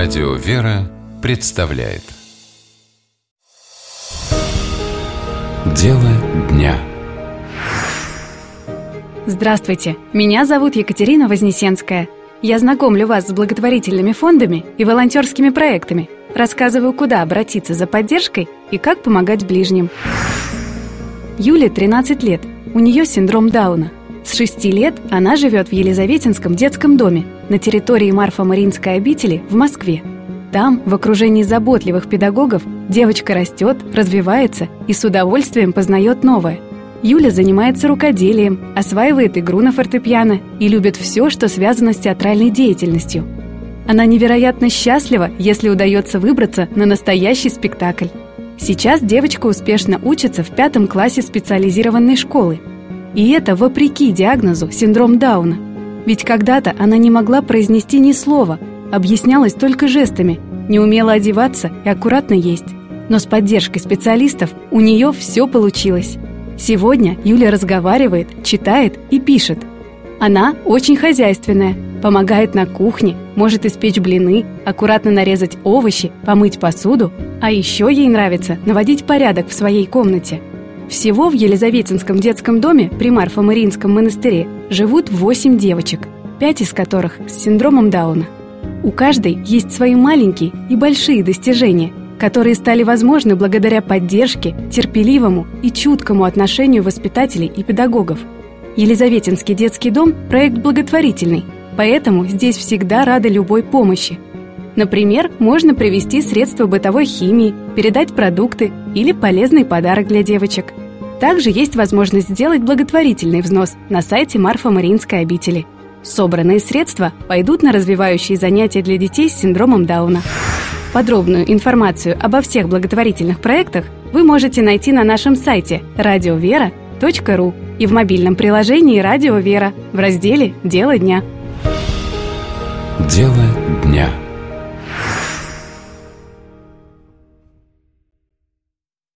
Радио «Вера» представляет Дело дня. Здравствуйте, меня зовут Екатерина Вознесенская. Я знакомлю вас с благотворительными фондами и волонтерскими проектами, рассказываю, куда обратиться за поддержкой и как помогать ближним. Юле 13 лет, у нее синдром Дауна. С 6 лет она живет в Елизаветинском детском доме на территории Марфо-Мариинской обители в Москве. Там, в окружении заботливых педагогов, девочка растет, развивается и с удовольствием познает новое. Юля занимается рукоделием, осваивает игру на фортепиано и любит все, что связано с театральной деятельностью. Она невероятно счастлива, если удается выбраться на настоящий спектакль. Сейчас девочка успешно учится в 5 классе специализированной школы. И это вопреки диагнозу синдром Дауна. Ведь когда-то она не могла произнести ни слова, объяснялась только жестами, не умела одеваться и аккуратно есть. Но с поддержкой специалистов у нее все получилось. Сегодня Юля разговаривает, читает и пишет. Она очень хозяйственная, помогает на кухне, может испечь блины, аккуратно нарезать овощи, помыть посуду, а еще ей нравится наводить порядок в своей комнате. Всего в Елизаветинском детском доме при Марфо-Мариинском монастыре живут 8 девочек, 5 из которых с синдромом Дауна. У каждой есть свои маленькие и большие достижения, которые стали возможны благодаря поддержке, терпеливому и чуткому отношению воспитателей и педагогов. Елизаветинский детский дом – проект благотворительный, поэтому здесь всегда рады любой помощи. Например, можно привезти средства бытовой химии, передать продукты или полезный подарок для девочек. Также есть возможность сделать благотворительный взнос на сайте Марфо-Мариинской обители. Собранные средства пойдут на развивающие занятия для детей с синдромом Дауна. Подробную информацию обо всех благотворительных проектах вы можете найти на нашем сайте radiovera.ru и в мобильном приложении «Радио Вера» в разделе «Дело дня». Дело дня.